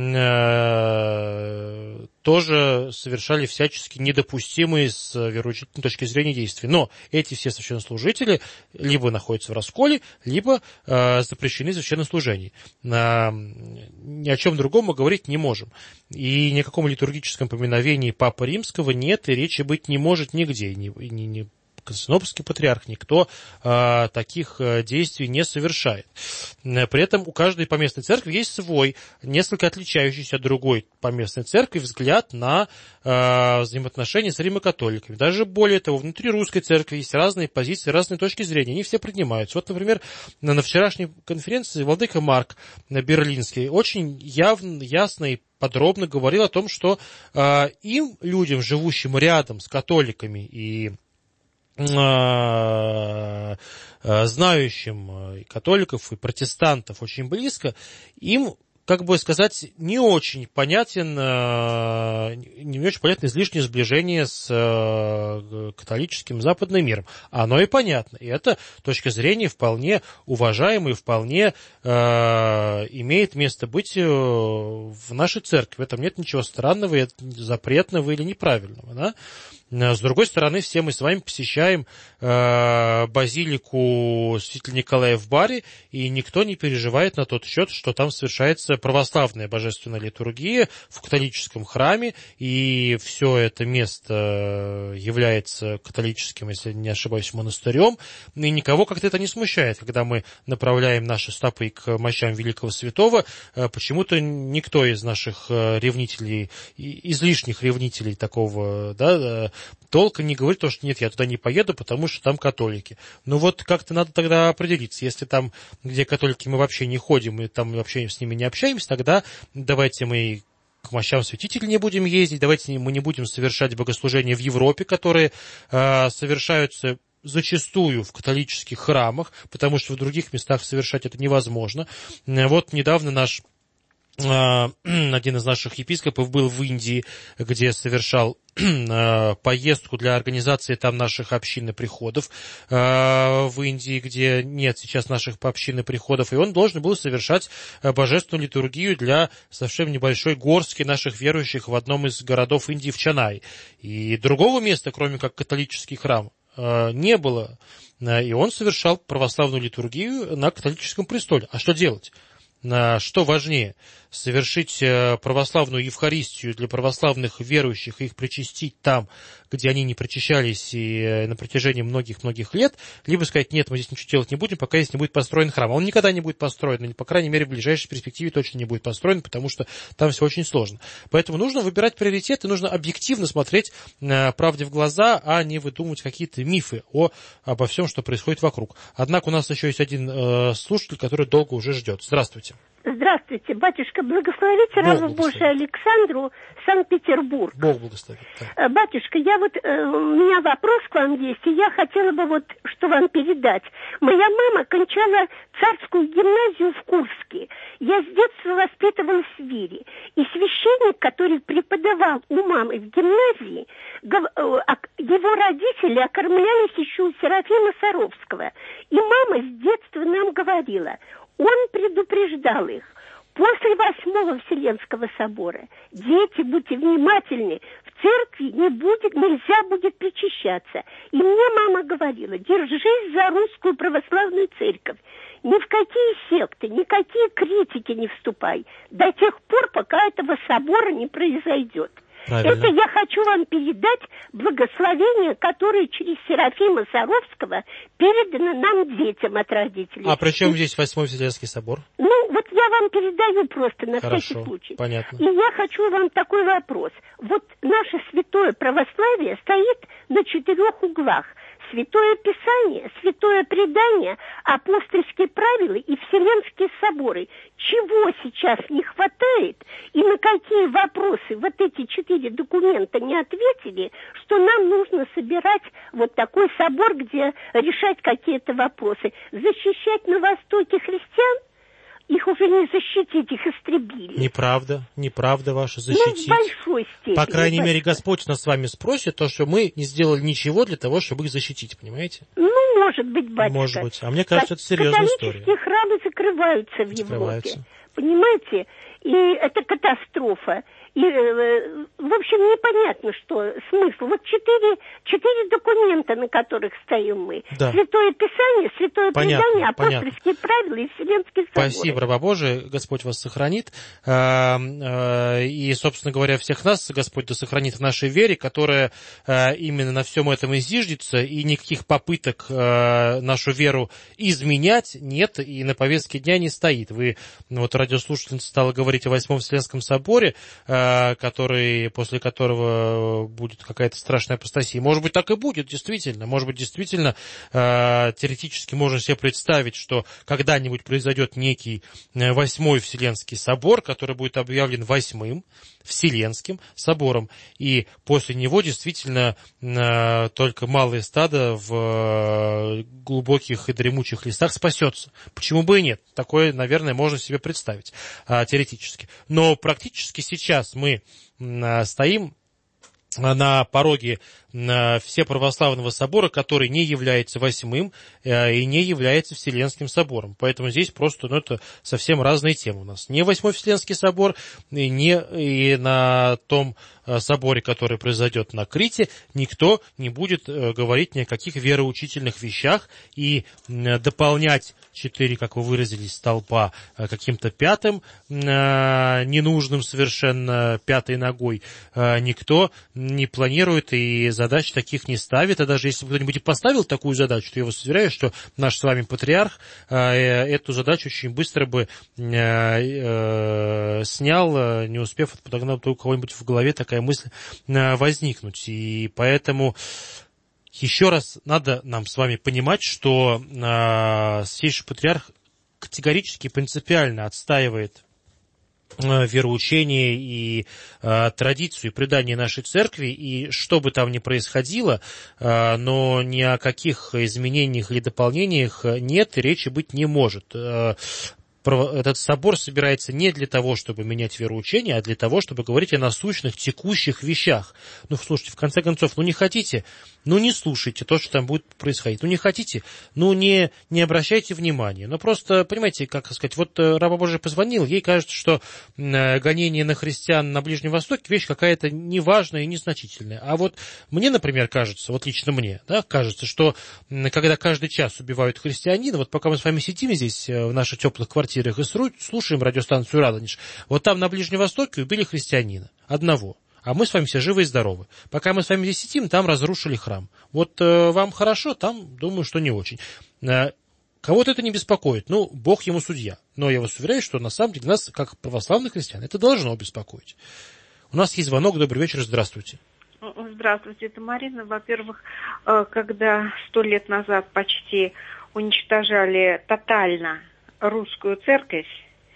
э, тоже совершали всячески недопустимые с вероучительной точки зрения действия. Но эти все священнослужители либо находятся в расколе, либо э, запрещены в священнослужении. Э, ни о чем другом мы говорить не можем. И ни о каком литургическом поминовении Папы Римского нет, и речи быть не может нигде. Ни, ни, ни Константинопольский патриарх, никто э, таких э, действий не совершает. При этом у каждой поместной церкви есть свой, несколько отличающийся от другой поместной церкви взгляд на э, взаимоотношения с римокатоликами. Даже более того, внутри русской церкви есть разные позиции, разные точки зрения, они все принимаются. Вот, например, на, на вчерашней конференции владыка Марк Берлинский очень явно, ясно и подробно говорил о том, что э, им, людям, живущим рядом с католиками и знающим и католиков, и протестантов очень близко, им, как бы сказать, не очень понятен, не очень понятно излишнее сближение с католическим западным миром. Оно и понятно. И эта точка зрения вполне уважаемая, вполне э, имеет место быть в нашей церкви. В этом нет ничего странного, запретного или неправильного. Да? С другой стороны, все мы с вами посещаем э, базилику святителя Николая в Баре, и никто не переживает на тот счет, что там совершается православная божественная литургия в католическом храме, и все это место является католическим, если не ошибаюсь, монастырем, и никого как-то это не смущает, когда мы направляем наши стопы к мощам великого святого. Э, почему-то никто из наших ревнителей, излишних ревнителей такого, да, толком не говорит, что нет, я туда не поеду, потому что там католики. Ну вот как-то надо тогда определиться. Если там, где католики, мы вообще не ходим, и там вообще с ними не общаемся, тогда давайте мы к мощам святителей не будем ездить, давайте мы не будем совершать богослужения в Европе, которые э, совершаются зачастую в католических храмах, потому что в других местах совершать это невозможно. Вот недавно наш один из наших епископов был в Индии, где совершал поездку для организации там наших общин и приходов в Индии, где нет сейчас наших общин и приходов, и он должен был совершать божественную литургию для совсем небольшой горстки наших верующих в одном из городов Индии, в Ченнай. И другого места, кроме как католический храм, не было, и он совершал православную литургию на католическом престоле. А что делать? Что важнее, совершить православную Евхаристию для православных верующих и их причастить там, где они не причащались и на протяжении многих-многих лет, либо сказать, нет, мы здесь ничего делать не будем, пока здесь не будет построен храм. Он никогда не будет построен, или, по крайней мере, в ближайшей перспективе точно не будет построен, потому что там все очень сложно. Поэтому нужно выбирать приоритеты, нужно объективно смотреть правде в глаза, а не выдумывать какие-то мифы о, обо всем, что происходит вокруг. Однако у нас еще есть один э, слушатель, который долго уже ждет. Здравствуйте. Здравствуйте, батюшка, благословите рабу Божию Александру, Санкт-Петербург. Бог благословит. Да. Батюшка, я вот, э, у меня вопрос к вам есть, и я хотела бы вот что вам передать. Моя мама кончала царскую гимназию в Курске. Я с детства воспитывалась в вере. И священник, который преподавал у мамы в гимназии, его родители окормлялись еще у Серафима Саровского. И мама с детства нам говорила, он предупреждал их. После Восьмого Вселенского собора дети, будьте внимательны, в церкви не будет, нельзя будет причащаться. И мне мама говорила, держись за русскую православную церковь. Ни в какие секты, никакие критики не вступай до тех пор, пока этого собора не произойдет. Правильно. Это я хочу вам передать благословение, которое через Серафима Саровского передано нам, детям, от родителей. А при чем здесь Восьмой Вселенский собор? Ну, вот я вам передаю просто на Хорошо, всякий случай. Понятно. И я хочу вам такой вопрос. Вот наше святое православие стоит на четырех углах. Святое Писание, Святое Предание, апостольские правила и Вселенские соборы. Чего сейчас не хватает и на какие вопросы вот эти четыре документа не ответили, что нам нужно собирать вот такой собор, где решать какие-то вопросы. Защищать на Востоке христиан? Их уже не защитить, их истребили. Неправда, неправда ваша защитить. Ну, в большой степени. По крайней большой. мере, Господь нас с вами спросит, то, что мы не сделали ничего для того, чтобы их защитить, понимаете? Ну, может быть, батюшка. Может быть. А мне кажется, это серьезная история. Католические храмы закрываются в закрываются. Европе. Понимаете? И это катастрофа. И, в общем, непонятно, что смысл. Вот четыре, четыре документа, на которых стоим мы. Да. Святое Писание, Святое понятно, Предание, апостольские понятно. Правила и Вселенские соборы. Спасибо, раба Божия, Господь вас сохранит. И, собственно говоря, всех нас Господь да сохранит в нашей вере, которая именно на всем этом и зиждется, и никаких попыток нашу веру изменять нет, и на повестке дня не стоит. Вы, вот радиослушательница стала говорить о Восьмом Вселенском соборе, который, после которого будет какая-то страшная апостасия. Может быть, так и будет, действительно. Может быть, действительно, теоретически можно себе представить, что когда-нибудь произойдет некий Восьмой Вселенский собор, который будет объявлен Восьмым Вселенским собором, и после него действительно только малое стадо в глубоких и дремучих лесах спасется. Почему бы и нет? Такое, наверное, можно себе представить теоретически. Но практически сейчас мы стоим на пороге Всеправославного собора, который не является Восьмым и не является Вселенским собором. Поэтому здесь просто, ну, это совсем разные темы у нас. Не Восьмой Вселенский собор, и не и на том соборе, который произойдет на Крите, никто не будет говорить ни о каких вероучительных вещах и дополнять четыре, как вы выразились, столпа каким-то пятым, ненужным совершенно пятой ногой. Никто не планирует и задач таких не ставит. А даже если бы кто-нибудь и поставил такую задачу, то я вас уверяю, что наш с вами патриарх эту задачу очень быстро бы снял, не успев подогнать у кого-нибудь в голове такая мысль возникнуть. И поэтому еще раз надо нам с вами понимать, что Святейший Патриарх категорически и принципиально отстаивает вероучение и э, традицию, и предание нашей церкви, и что бы там ни происходило, э, но ни о каких изменениях или дополнениях нет и речи быть не может. Э, Этот собор собирается не для того, чтобы менять вероучение, а для того, чтобы говорить о насущных, текущих вещах. Ну, слушайте, в конце концов, ну не хотите, ну не слушайте то, что там будет происходить. Ну не хотите, ну не, не обращайте внимания. Ну просто, понимаете, как сказать, вот раба Божия позвонил, ей кажется, что гонение на христиан на Ближнем Востоке вещь какая-то неважная и незначительная. А вот мне, например, кажется, вот лично мне, да, кажется, что когда каждый час убивают христианина, вот пока мы с вами сидим здесь в наших теплых квартирах, и слушаем радиостанцию «Радонеж», вот там на Ближнем Востоке убили христианина, одного, а мы с вами все живы и здоровы. Пока мы с вами здесь сидим, там разрушили храм. Вот э, вам хорошо, там, думаю, что не очень. Э, кого-то это не беспокоит, ну, Бог ему судья. Но я вас уверяю, что на самом деле нас, как православных христиан, это должно беспокоить. У нас есть звонок, добрый вечер, здравствуйте. Здравствуйте, это Марина. Во-первых, когда сто лет назад почти уничтожали тотально русскую церковь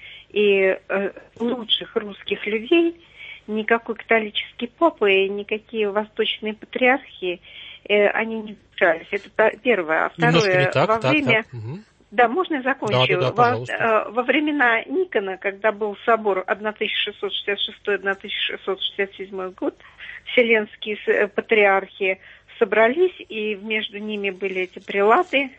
и э, лучших русских людей, никакой католический папа и никакие восточные патриархи, э, они не мешались. Это первое. А второе, так, во так, время... Так. Угу. Да, можно я закончу? Да, да, да, во, во времена Никона, когда был собор тысяча шестьсот шестьдесят шестой — тысяча шестьсот шестьдесят седьмой год, вселенские патриархи собрались, и между ними были эти прелаты,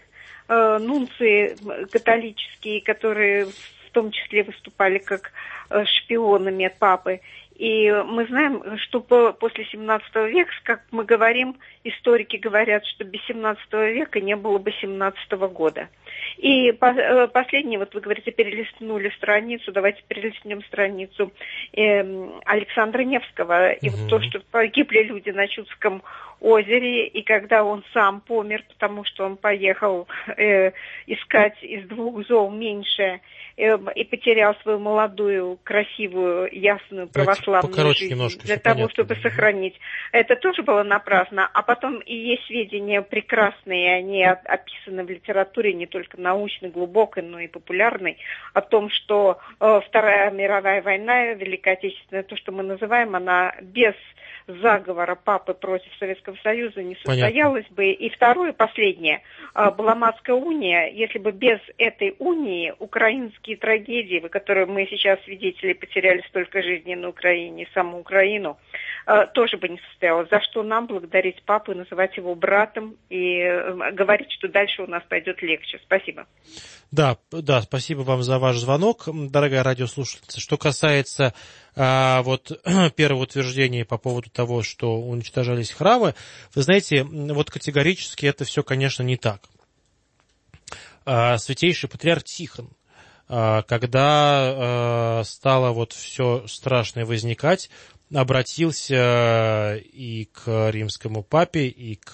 нунции католические, которые в том числе выступали как шпионами от папы. И мы знаем, что после семнадцатого века, как мы говорим, историки говорят, что без семнадцатого века не было бы семнадцатого года. И последнее, вот вы говорите, перелистнули страницу, давайте перелистнем страницу э, Александра Невского. И угу. вот то, что погибли люди на Чудском озере, и когда он сам помер, потому что он поехал э, искать из двух зол меньше, э, и потерял свою молодую, красивую, ясную православную жизнь для того, понятно, чтобы да. сохранить. Это тоже было напрасно. А потом и есть сведения прекрасные, они описаны в литературе, не только научной, глубокой, но и популярной, о том, что э, Вторая мировая война, Великая Отечественная, то, что мы называем, она без заговора папы против Советского Союза не состоялась Понятно. бы. И второе, последнее, Баламатская уния, если бы без этой унии украинские трагедии, которые мы сейчас свидетели, потеряли столько жизней на Украине, саму Украину, тоже бы не состоялось. За что нам благодарить папу и называть его братом и говорить, что дальше у нас пойдет легче. Спасибо. Да, да, спасибо вам за ваш звонок, дорогая радиослушательница. Что касается а, вот первого утверждения по поводу того, что уничтожались храмы, вы знаете, вот категорически это все, конечно, не так. А, святейший патриарх Тихон, а, когда а, стало вот все страшное возникать, обратился и к римскому папе, и к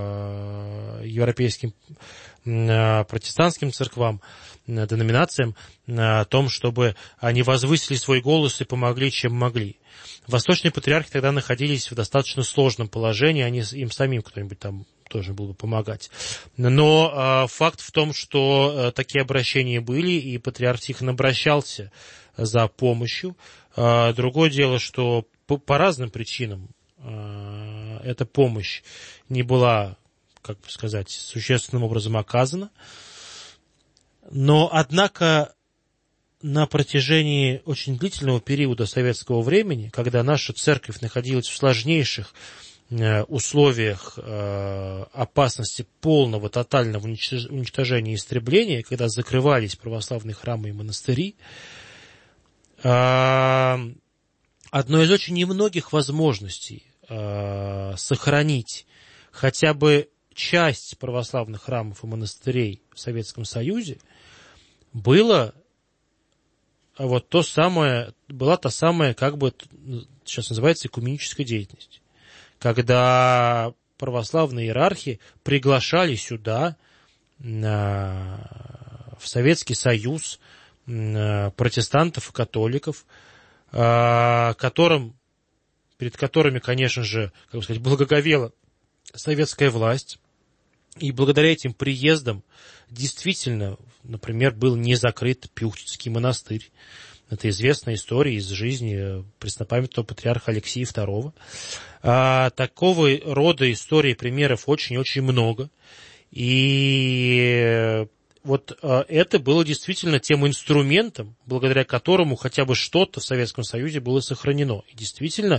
европейским протестантским церквам, деноминациям о том, чтобы они возвысили свой голос и помогли, чем могли. Восточные патриархи тогда находились в достаточно сложном положении, они, им самим кто-нибудь там должен был бы помогать. Но э, факт в том, что э, такие обращения были, и патриарх Тихон обращался за помощью. Э, другое дело, что по, по разным причинам э, эта помощь не была, как бы сказать, существенным образом оказана. Но, однако, на протяжении очень длительного периода советского времени, когда наша церковь находилась в сложнейших условиях опасности полного, тотального уничтожения и истребления, когда закрывались православные храмы и монастыри, одной из очень немногих возможностей сохранить хотя бы часть православных храмов и монастырей в Советском Союзе было вот то самое, была та самая, как бы сейчас называется, экуменическая деятельность, когда православные иерархи приглашали сюда, в Советский Союз, протестантов и католиков, которым, перед которыми, конечно же, как бы сказать, благоговела советская власть. И благодаря этим приездам действительно, например, был не закрыт Пюхтинский монастырь, Это известная история из жизни преснопамятного патриарха Алексия второго. А, такого рода историй, примеров очень-очень много. И вот а, это было действительно тем инструментом, благодаря которому хотя бы что-то в Советском Союзе было сохранено. И действительно,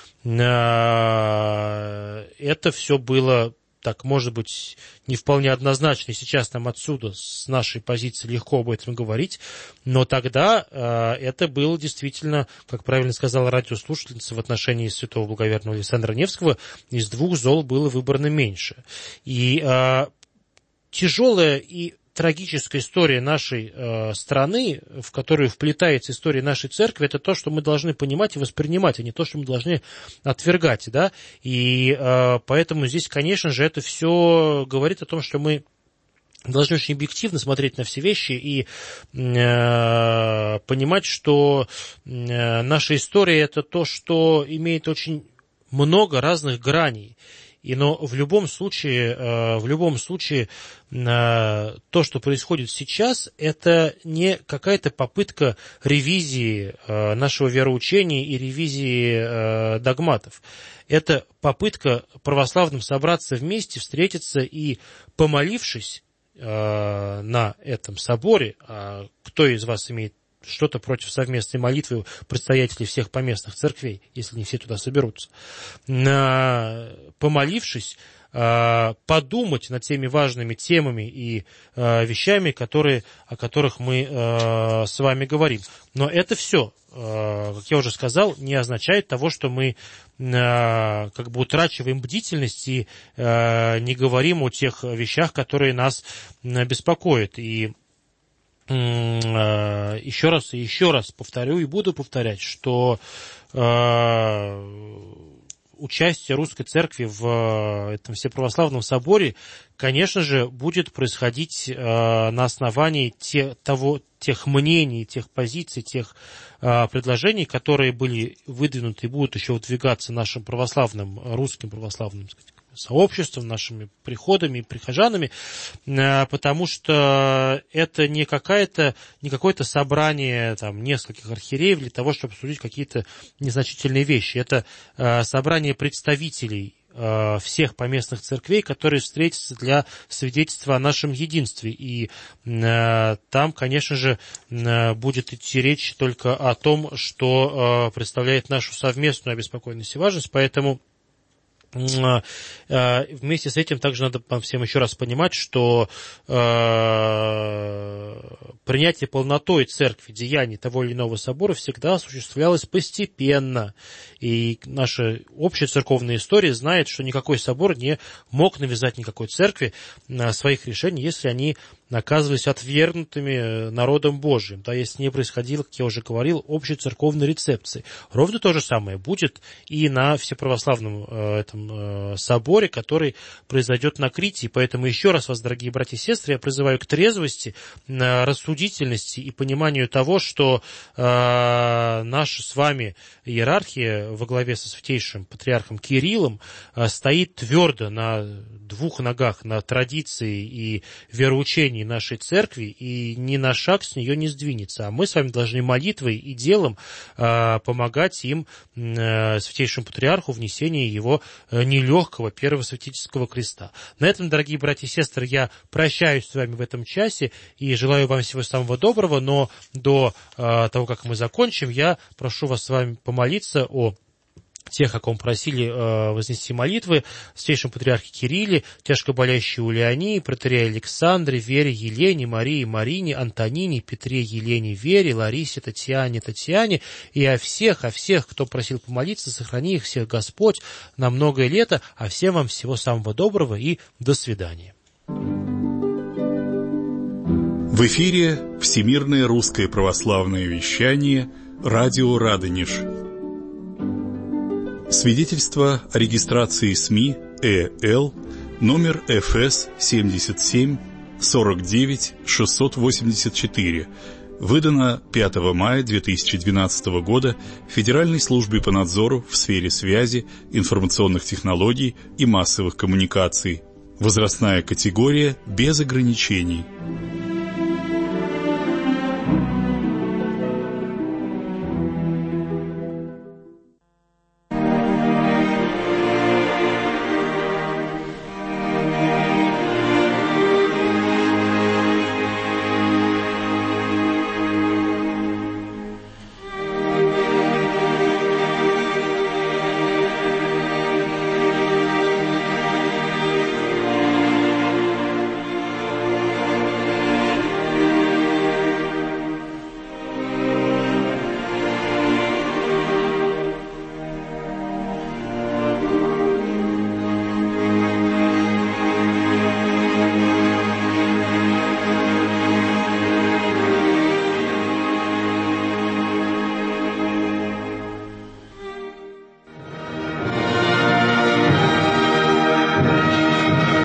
а, это все было... Так, может быть, не вполне однозначно, и сейчас нам отсюда, с нашей позиции, легко об этом говорить, но тогда э, это было действительно, как правильно сказала радиослушательница в отношении святого благоверного Александра Невского, из двух зол было выбрано меньше. И э, тяжелая и трагическая история нашей э, страны, в которую вплетается история нашей церкви, это то, что мы должны понимать и воспринимать, а не то, что мы должны отвергать, да, и э, поэтому здесь, конечно же, это все говорит о том, что мы должны очень объективно смотреть на все вещи и э, понимать, что э, наша история – это то, что имеет очень много разных граней. И, но в любом случае, в любом случае, то, что происходит сейчас, это не какая-то попытка ревизии нашего вероучения и ревизии догматов. Это попытка православным собраться вместе, встретиться и, помолившись на этом соборе, а кто из вас имеет что-то против совместной молитвы предстоятелей всех поместных церквей, если не все туда соберутся, помолившись, подумать над теми важными темами и вещами, которые, о которых мы с вами говорим. Но это все, как я уже сказал, не означает того, что мы как бы утрачиваем бдительность и не говорим о тех вещах, которые нас беспокоят. И еще раз и еще раз повторю и буду повторять, что участие Русской Церкви в этом Всеправославном соборе, конечно же, будет происходить на основании те, того, тех мнений, тех позиций, тех предложений, которые были выдвинуты и будут еще выдвигаться нашим православным, русским православным, так сказать, сообществом, нашими приходами и прихожанами, потому что это не какая-то, не какое-то собрание там, нескольких архиереев для того, чтобы обсудить какие-то незначительные вещи. Это собрание представителей всех поместных церквей, которые встретятся для свидетельства о нашем единстве. И там, конечно же, будет идти речь только о том, что представляет нашу совместную обеспокоенность и важность, поэтому вместе с этим также надо вам всем еще раз понимать, что э, принятие полнотой церкви, деяний того или иного собора всегда осуществлялось постепенно. И наша общая церковная история знает, что никакой собор не мог навязать никакой церкви своих решений, если они оказывались отвергнутыми народом Божиим, да, если не происходило, как я уже говорил, общей церковной рецепции. Ровно то же самое будет и на Всеправославном э, этом э, соборе, который произойдет на Крите. И поэтому еще раз вас, дорогие братья и сестры, я призываю к трезвости, э, рассудительности и пониманию того, что э, наша с вами иерархия во главе со святейшим патриархом Кириллом э, стоит твердо на двух ногах, на традиции и вероучении нашей церкви, и ни на шаг с нее не сдвинется. А мы с вами должны молитвой и делом э, помогать им, э, святейшему патриарху, в несении его э, нелегкого первого святительского креста. На этом, дорогие братья и сестры, я прощаюсь с вами в этом часе и желаю вам всего самого доброго, но до э, того, как мы закончим, я прошу вас с вами помолиться о тех, о ком просили э, вознести молитвы, святейшем патриархе Кирилле, тяжко болящей Улиании, протоиерее Александре, Вере, Елене, Марии, Марине, Антонине, Петре, Елене, Вере, Ларисе, Татьяне, Татьяне, и о всех, о всех, кто просил помолиться, сохрани их всех Господь на многое лето, а всем вам всего самого доброго и до свидания. В эфире Всемирное русское православное вещание, радио Радонеж. Свидетельство о регистрации СМИ ЭЛ номер эф эс семьдесят семь сорок девять шестьсот восемьдесят четыре, выдано пятого мая две тысячи двенадцатого года Федеральной службой по надзору в сфере связи, информационных технологий и массовых коммуникаций. Возрастная категория без ограничений.